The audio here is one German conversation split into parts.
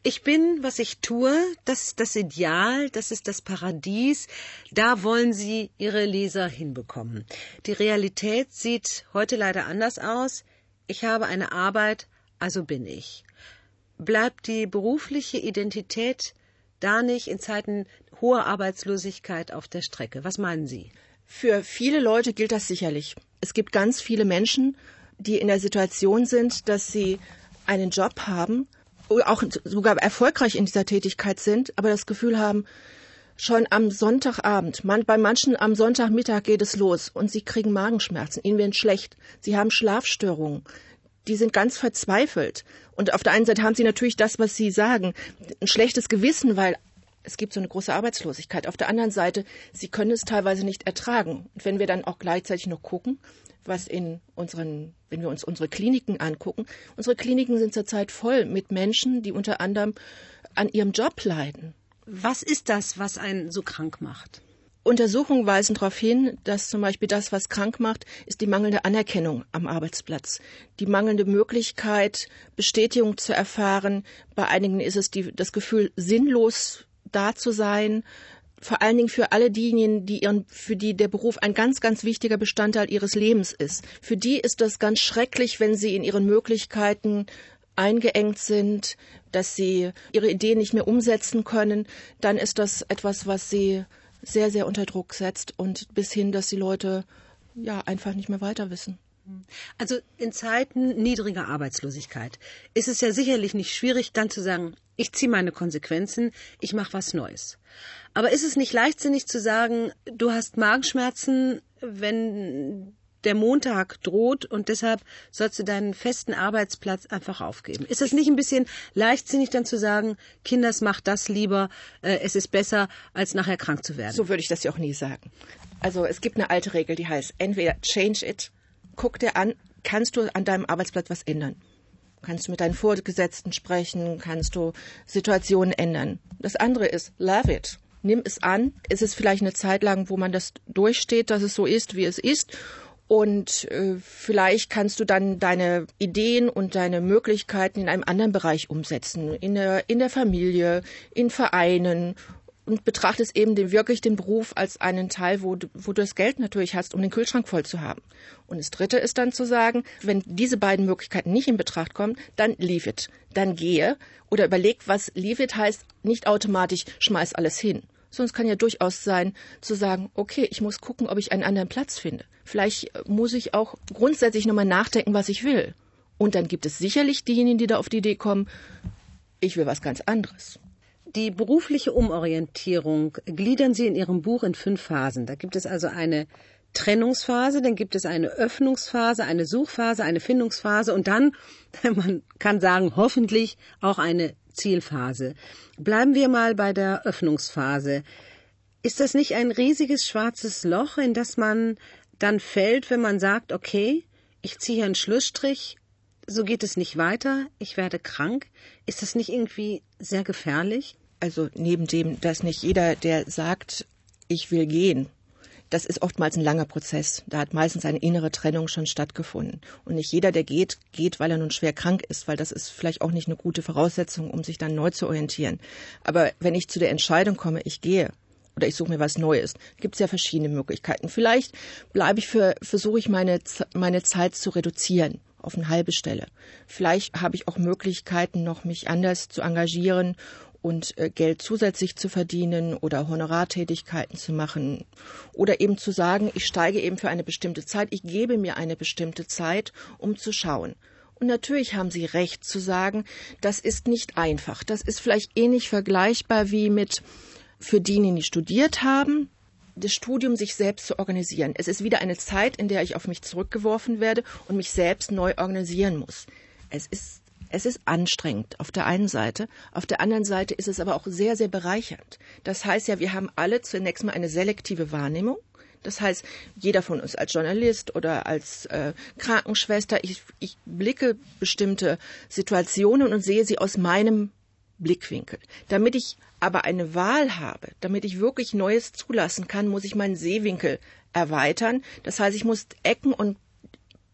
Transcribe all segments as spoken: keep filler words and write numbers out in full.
Ich bin, was ich tue, das ist das Ideal, das ist das Paradies. Da wollen Sie Ihre Leser hinbekommen. Die Realität sieht heute leider anders aus. Ich habe eine Arbeit, also bin ich. Bleibt die berufliche Identität da nicht in Zeiten hoher Arbeitslosigkeit auf der Strecke? Was meinen Sie? Für viele Leute gilt das sicherlich. Es gibt ganz viele Menschen, die in der Situation sind, dass sie einen Job haben, auch sogar erfolgreich in dieser Tätigkeit sind, aber das Gefühl haben, schon am Sonntagabend, man, bei manchen am Sonntagmittag geht es los und sie kriegen Magenschmerzen, ihnen wird schlecht, sie haben Schlafstörungen, die sind ganz verzweifelt. Und auf der einen Seite haben sie natürlich das, was sie sagen, ein schlechtes Gewissen, weil es gibt so eine große Arbeitslosigkeit. Auf der anderen Seite, sie können es teilweise nicht ertragen. Und wenn wir dann auch gleichzeitig noch gucken, was in unseren, wenn wir uns unsere Kliniken angucken, unsere Kliniken sind zurzeit voll mit Menschen, die unter anderem an ihrem Job leiden. Was ist das, was einen so krank macht? Untersuchungen weisen darauf hin, dass zum Beispiel das, was krank macht, ist die mangelnde Anerkennung am Arbeitsplatz. Die mangelnde Möglichkeit, Bestätigung zu erfahren. Bei einigen ist es die, das Gefühl, sinnlos da zu sein. Vor allen Dingen für alle diejenigen, die ihren, für die der Beruf ein ganz, ganz wichtiger Bestandteil ihres Lebens ist. Für die ist das ganz schrecklich, wenn sie in ihren Möglichkeiten eingeengt sind, dass sie ihre Ideen nicht mehr umsetzen können. Dann ist das etwas, was sie sehr, sehr unter Druck setzt und bis hin, dass die Leute ja einfach nicht mehr weiter wissen. Also in Zeiten niedriger Arbeitslosigkeit ist es ja sicherlich nicht schwierig, dann zu sagen, ich ziehe meine Konsequenzen, ich mache was Neues. Aber ist es nicht leichtsinnig zu sagen, du hast Magenschmerzen, wenn der Montag droht und deshalb sollst du deinen festen Arbeitsplatz einfach aufgeben? Ist es nicht ein bisschen leichtsinnig dann zu sagen, Kinders, mach das lieber, äh, es ist besser, als nachher krank zu werden? So würde ich das ja auch nie sagen. Also es gibt eine alte Regel, die heißt, entweder change it, guck dir an, kannst du an deinem Arbeitsplatz was ändern? Kannst du mit deinen Vorgesetzten sprechen? Kannst du Situationen ändern? Das andere ist, love it. Nimm es an. Es ist vielleicht eine Zeit lang, wo man das durchsteht, dass es so ist, wie es ist. Und äh, vielleicht kannst du dann deine Ideen und deine Möglichkeiten in einem anderen Bereich umsetzen. In der, in der Familie, in Vereinen. Und betrachtest eben den, wirklich den Beruf als einen Teil, wo du, wo du das Geld natürlich hast, um den Kühlschrank voll zu haben. Und das Dritte ist dann zu sagen, wenn diese beiden Möglichkeiten nicht in Betracht kommen, dann leave it. Dann gehe oder überleg, was leave it heißt, nicht automatisch schmeiß alles hin. Sonst kann ja durchaus sein, zu sagen, okay, ich muss gucken, ob ich einen anderen Platz finde. Vielleicht muss ich auch grundsätzlich nochmal nachdenken, was ich will. Und dann gibt es sicherlich diejenigen, die da auf die Idee kommen, ich will was ganz anderes. Die berufliche Umorientierung gliedern Sie in Ihrem Buch in fünf Phasen. Da gibt es also eine Trennungsphase, dann gibt es eine Öffnungsphase, eine Suchphase, eine Findungsphase und dann, man kann sagen, hoffentlich auch eine Zielphase. Bleiben wir mal bei der Öffnungsphase. Ist das nicht ein riesiges schwarzes Loch, in das man dann fällt, wenn man sagt, okay, ich ziehe hier einen Schlussstrich, so geht es nicht weiter, ich werde krank? Ist das nicht irgendwie sehr gefährlich? Also neben dem, dass nicht jeder, der sagt, ich will gehen, das ist oftmals ein langer Prozess. Da hat meistens eine innere Trennung schon stattgefunden. Und nicht jeder, der geht, geht, weil er nun schwer krank ist, weil das ist vielleicht auch nicht eine gute Voraussetzung, um sich dann neu zu orientieren. Aber wenn ich zu der Entscheidung komme, ich gehe oder ich suche mir was Neues, gibt es ja verschiedene Möglichkeiten. Vielleicht bleibe ich für, versuche ich meine, meine Zeit zu reduzieren auf eine halbe Stelle. Vielleicht habe ich auch Möglichkeiten, noch mich anders zu engagieren und äh, Geld zusätzlich zu verdienen oder Honorartätigkeiten zu machen oder eben zu sagen, ich steige eben für eine bestimmte Zeit, ich gebe mir eine bestimmte Zeit, um zu schauen. Und natürlich haben Sie recht zu sagen, das ist nicht einfach. Das ist vielleicht ähnlich vergleichbar wie mit für diejenigen, die studiert haben, das Studium sich selbst zu organisieren. Es ist wieder eine Zeit, in der ich auf mich zurückgeworfen werde und mich selbst neu organisieren muss. Es ist Es ist anstrengend auf der einen Seite, auf der anderen Seite ist es aber auch sehr, sehr bereichernd. Das heißt ja, wir haben alle zunächst mal eine selektive Wahrnehmung. Das heißt, jeder von uns als Journalist oder als äh, Krankenschwester, ich, ich blicke bestimmte Situationen und sehe sie aus meinem Blickwinkel. Damit ich aber eine Wahl habe, damit ich wirklich Neues zulassen kann, muss ich meinen Sehwinkel erweitern. Das heißt, ich muss Ecken und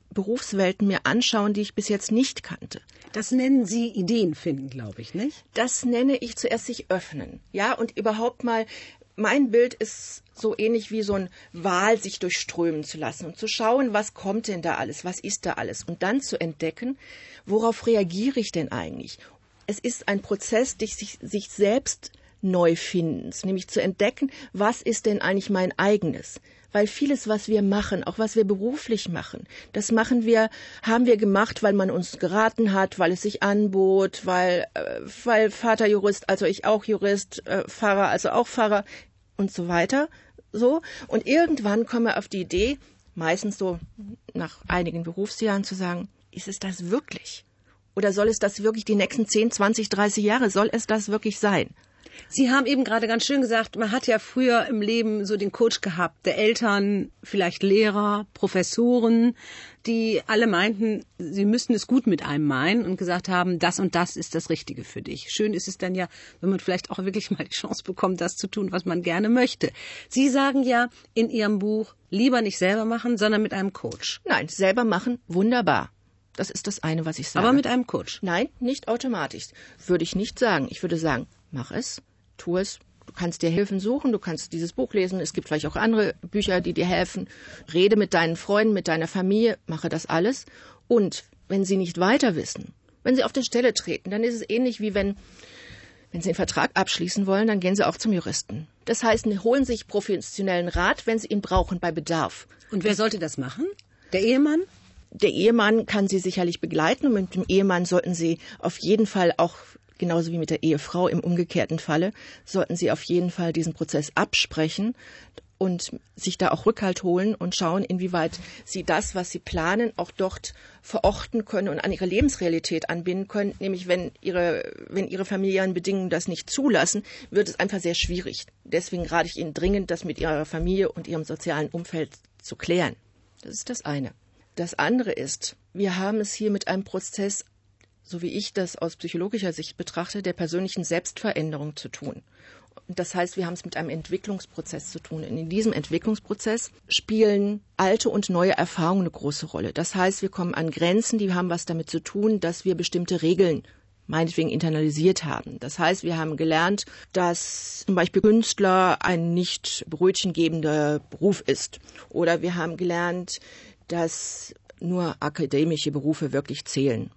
Berufswelten mir anschauen, die ich bis jetzt nicht kannte. Das nennen Sie Ideen finden, glaube ich, nicht? Das nenne ich zuerst sich öffnen. Ja, und überhaupt mal, mein Bild ist so ähnlich wie so ein Wal, sich durchströmen zu lassen und zu schauen, was kommt denn da alles, was ist da alles. Und dann zu entdecken, worauf reagiere ich denn eigentlich? Es ist ein Prozess des sich, sich selbst Neufindens, nämlich zu entdecken, was ist denn eigentlich mein eigenes? Weil vieles, was wir machen, auch was wir beruflich machen, das machen wir, haben wir gemacht, weil man uns geraten hat, weil es sich anbot, weil, äh, weil Vater Jurist, also ich auch Jurist, äh, Pfarrer, also auch Pfarrer und so weiter, so. Und irgendwann kommen wir auf die Idee, meistens so nach einigen Berufsjahren zu sagen, ist es das wirklich? Oder soll es das wirklich die nächsten zehn, zwanzig, dreißig Jahre, soll es das wirklich sein? Sie haben eben gerade ganz schön gesagt, man hat ja früher im Leben so den Coach gehabt, der Eltern, vielleicht Lehrer, Professoren, die alle meinten, sie müssten es gut mit einem meinen und gesagt haben, das und das ist das Richtige für dich. Schön ist es dann ja, wenn man vielleicht auch wirklich mal die Chance bekommt, das zu tun, was man gerne möchte. Sie sagen ja in Ihrem Buch, lieber nicht selber machen, sondern mit einem Coach. Nein, selber machen, wunderbar. Das ist das eine, was ich sage. Aber mit einem Coach? Nein, nicht automatisch. Würde ich nicht sagen. Ich würde sagen, mach es. Tu es. Du kannst dir Hilfen suchen, du kannst dieses Buch lesen. Es gibt vielleicht auch andere Bücher, die dir helfen. Rede mit deinen Freunden, mit deiner Familie, mache das alles. Und wenn sie nicht weiter wissen, wenn sie auf die Stelle treten, dann ist es ähnlich wie wenn, wenn sie einen Vertrag abschließen wollen, dann gehen sie auch zum Juristen. Das heißt, holen sich professionellen Rat, wenn sie ihn brauchen, bei Bedarf. Und wer sollte das machen? Der Ehemann? Der Ehemann kann sie sicherlich begleiten und mit dem Ehemann sollten sie auf jeden Fall auch, genauso wie mit der Ehefrau im umgekehrten Falle, sollten sie auf jeden Fall diesen Prozess absprechen und sich da auch Rückhalt holen und schauen, inwieweit sie das, was sie planen, auch dort verorten können und an ihre Lebensrealität anbinden können. Nämlich wenn ihre, wenn ihre familiären Bedingungen das nicht zulassen, wird es einfach sehr schwierig. Deswegen rate ich Ihnen dringend, das mit Ihrer Familie und Ihrem sozialen Umfeld zu klären. Das ist das eine. Das andere ist, wir haben es hier mit einem Prozess, so wie ich das aus psychologischer Sicht betrachte, der persönlichen Selbstveränderung zu tun. Das heißt, wir haben es mit einem Entwicklungsprozess zu tun. Und in diesem Entwicklungsprozess spielen alte und neue Erfahrungen eine große Rolle. Das heißt, wir kommen an Grenzen, die haben was damit zu tun, dass wir bestimmte Regeln meinetwegen internalisiert haben. Das heißt, wir haben gelernt, dass zum Beispiel Künstler ein nicht brötchengebender Beruf ist. Oder wir haben gelernt, dass nur akademische Berufe wirklich zählen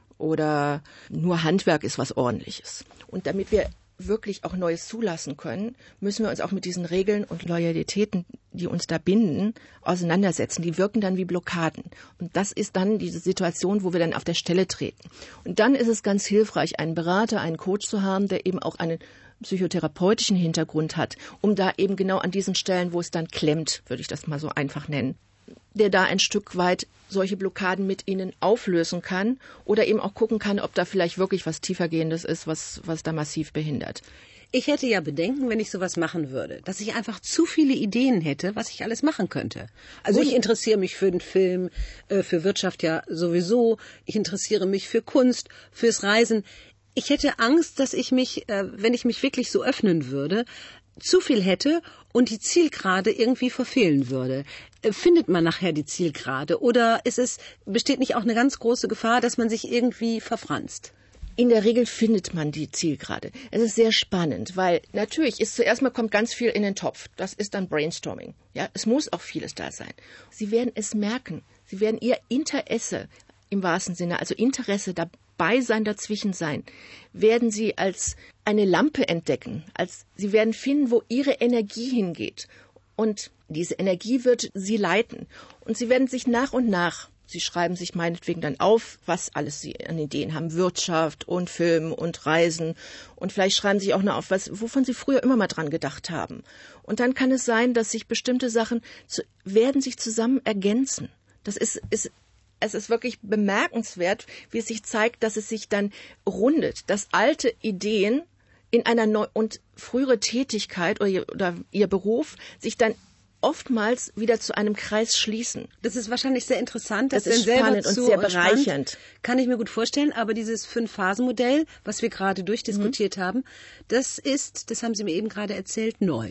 oder nur Handwerk ist was Ordentliches. Und damit wir wirklich auch Neues zulassen können, müssen wir uns auch mit diesen Regeln und Loyalitäten, die uns da binden, auseinandersetzen. Die wirken dann wie Blockaden. Und das ist dann diese Situation, wo wir dann auf der Stelle treten. Und dann ist es ganz hilfreich, einen Berater, einen Coach zu haben, der eben auch einen psychotherapeutischen Hintergrund hat, um da eben genau an diesen Stellen, wo es dann klemmt, würde ich das mal so einfach nennen, der da ein Stück weit solche Blockaden mit Ihnen auflösen kann oder eben auch gucken kann, ob da vielleicht wirklich was Tiefergehendes ist, was, was da massiv behindert. Ich hätte ja Bedenken, wenn ich sowas machen würde, dass ich einfach zu viele Ideen hätte, was ich alles machen könnte. Also ich interessiere mich für den Film, für Wirtschaft ja sowieso, ich interessiere mich für Kunst, fürs Reisen. Ich hätte Angst, dass ich mich, wenn ich mich wirklich so öffnen würde, zu viel hätte und die Zielgerade irgendwie verfehlen würde. Findet man nachher die Zielgerade oder ist es, besteht nicht auch eine ganz große Gefahr, dass man sich irgendwie verfranst? In der Regel findet man die Zielgerade. Es ist sehr spannend, weil natürlich ist zuerst mal kommt ganz viel in den Topf. Das ist dann Brainstorming. Ja, es muss auch vieles da sein. Sie werden es merken. Sie werden Ihr Interesse im wahrsten Sinne, also Interesse dabei sein, dazwischen sein, werden Sie als eine Lampe entdecken. Als Sie werden finden, wo Ihre Energie hingeht. Und diese Energie wird Sie leiten. Und Sie werden sich nach und nach, Sie schreiben sich meinetwegen dann auf, was alles Sie an Ideen haben. Wirtschaft und Film und Reisen. Und vielleicht schreiben Sie auch noch auf, was, wovon Sie früher immer mal dran gedacht haben. Und dann kann es sein, dass sich bestimmte Sachen zu, werden sich zusammen ergänzen. Das ist, ist Es ist wirklich bemerkenswert, wie es sich zeigt, dass es sich dann rundet, dass alte Ideen in einer neu und frühere Tätigkeit oder ihr, oder ihr Beruf sich dann oftmals wieder zu einem Kreis schließen. Das ist wahrscheinlich sehr interessant. Das, das ist spannend und sehr bereichernd. Spannend, kann ich mir gut vorstellen. Aber dieses Fünf-Phasen-Modell, was wir gerade durchdiskutiert mhm. haben, das ist, das haben Sie mir eben gerade erzählt, neu.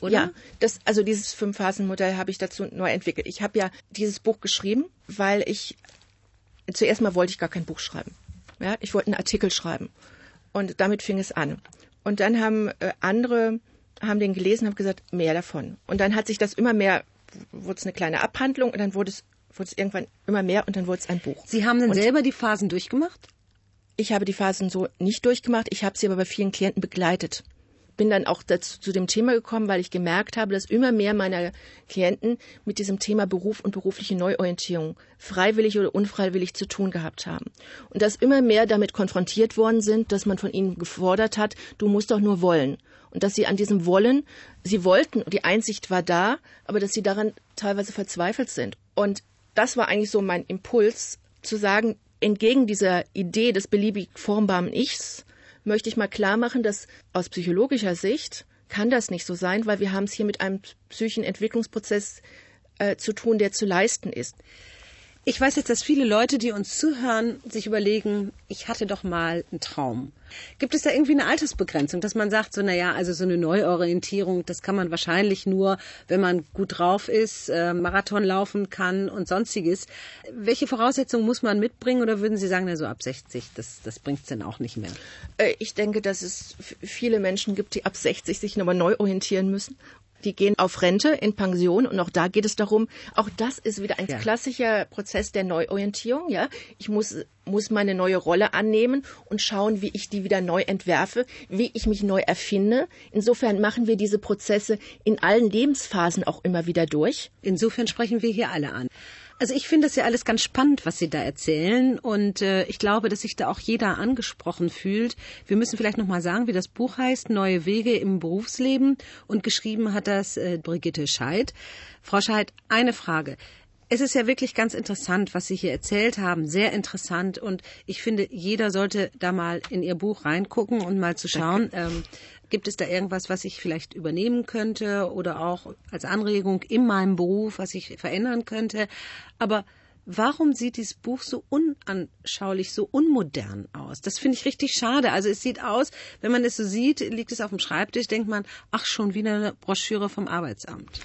oder? Ja, das, also dieses Fünf-Phasen-Modell habe ich dazu neu entwickelt. Ich habe ja dieses Buch geschrieben, weil ich, zuerst mal wollte ich gar kein Buch schreiben. Ja, ich wollte einen Artikel schreiben. Und damit fing es an. Und dann haben äh, andere, haben den gelesen und haben gesagt, mehr davon. Und dann hat sich das immer mehr, wurde es eine kleine Abhandlung und dann wurde es, wurde es irgendwann immer mehr und dann wurde es ein Buch. Sie haben dann und selber die Phasen durchgemacht? Ich habe die Phasen so nicht durchgemacht, ich habe sie aber bei vielen Klienten begleitet. Bin dann auch dazu, zu dem Thema gekommen, weil ich gemerkt habe, dass immer mehr meiner Klienten mit diesem Thema Beruf und berufliche Neuorientierung freiwillig oder unfreiwillig zu tun gehabt haben. Und dass immer mehr damit konfrontiert worden sind, dass man von ihnen gefordert hat, du musst doch nur wollen. Und dass sie an diesem Wollen, sie wollten, die Einsicht war da, aber dass sie daran teilweise verzweifelt sind. Und das war eigentlich so mein Impuls, zu sagen, entgegen dieser Idee des beliebig formbaren Ichs, möchte ich mal klar machen, dass aus psychologischer Sicht kann das nicht so sein, weil wir haben es hier mit einem psychischen Entwicklungsprozess äh, zu tun, der zu leisten ist. Ich weiß jetzt, dass viele Leute, die uns zuhören, sich überlegen, ich hatte doch mal einen Traum. Gibt es da irgendwie eine Altersbegrenzung, dass man sagt, so, na ja, also so eine Neuorientierung, das kann man wahrscheinlich nur, wenn man gut drauf ist, äh, Marathon laufen kann und sonstiges. Welche Voraussetzungen muss man mitbringen oder würden Sie sagen, na so ab sechzig, das, das bringt's dann auch nicht mehr? Äh, ich denke, dass es f- viele Menschen gibt, die ab sechzig sich nochmal neu orientieren müssen. Die gehen auf Rente, in Pension und auch da geht es darum, auch das ist wieder ein ja. klassischer Prozess der Neuorientierung. Ja, ich muss, muss meine neue Rolle annehmen und schauen, wie ich die wieder neu entwerfe, wie ich mich neu erfinde. Insofern machen wir diese Prozesse in allen Lebensphasen auch immer wieder durch. Insofern sprechen wir hier alle an. Also ich finde das ja alles ganz spannend, was Sie da erzählen und äh, ich glaube, dass sich da auch jeder angesprochen fühlt. Wir müssen vielleicht noch mal sagen, wie das Buch heißt, Neue Wege im Berufsleben und geschrieben hat das äh, Brigitte Scheidt. Frau Scheidt, eine Frage. Es ist ja wirklich ganz interessant, was Sie hier erzählt haben, sehr interessant und ich finde, jeder sollte da mal in Ihr Buch reingucken und mal zu schauen, ähm, gibt es da irgendwas, was ich vielleicht übernehmen könnte oder auch als Anregung in meinem Beruf, was ich verändern könnte. Aber warum sieht dieses Buch so unanschaulich, so unmodern aus? Das finde ich richtig schade. Also es sieht aus, wenn man es so sieht, liegt es auf dem Schreibtisch, denkt man, ach, schon wieder eine Broschüre vom Arbeitsamt.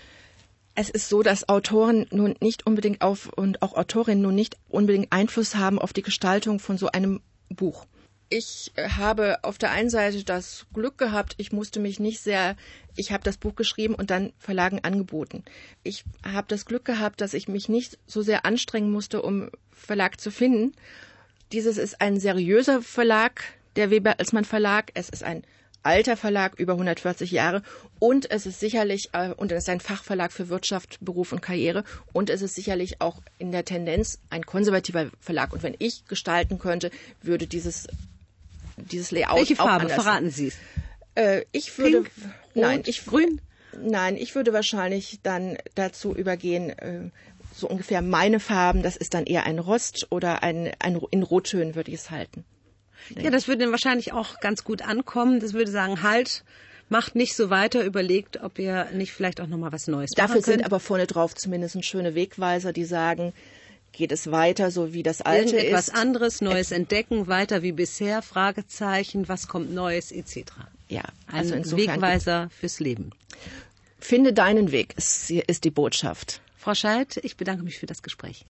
Es ist so, dass Autoren nun nicht unbedingt auf und auch Autorinnen nun nicht unbedingt Einfluss haben auf die Gestaltung von so einem Buch. Ich habe auf der einen Seite das Glück gehabt, ich musste mich nicht sehr, ich habe das Buch geschrieben und dann Verlagen angeboten. Ich habe das Glück gehabt, dass ich mich nicht so sehr anstrengen musste, um Verlag zu finden. Dieses ist ein seriöser Verlag, der Weber Alsmann Verlag. Es ist ein alter Verlag, über hundertvierzig Jahre und es ist sicherlich, äh, und es ist ein Fachverlag für Wirtschaft, Beruf und Karriere und es ist sicherlich auch in der Tendenz ein konservativer Verlag. Und wenn ich gestalten könnte, würde dieses dieses Layout Welche auch Farbe? anders Verraten Sie es. Äh, ich würde, Pink, nein, Rot, ich Grün. Nein, ich würde wahrscheinlich dann dazu übergehen, äh, so ungefähr meine Farben. Das ist dann eher ein Rost oder ein, ein in Rottönen würde ich es halten. Ja, das würde dann wahrscheinlich auch ganz gut ankommen. Das würde sagen, halt, macht nicht so weiter, überlegt, ob ihr nicht vielleicht auch nochmal was Neues machen Dafür sind könnt. aber vorne drauf zumindest schöne Wegweiser, die sagen, geht es weiter, so wie das Alte ist. Etwas anderes, Neues entdecken, weiter wie bisher, Fragezeichen, was kommt Neues, et cetera. Ja, also also ein Wegweiser fürs Leben. Finde deinen Weg, ist, ist die Botschaft. Frau Scheidt, ich bedanke mich für das Gespräch.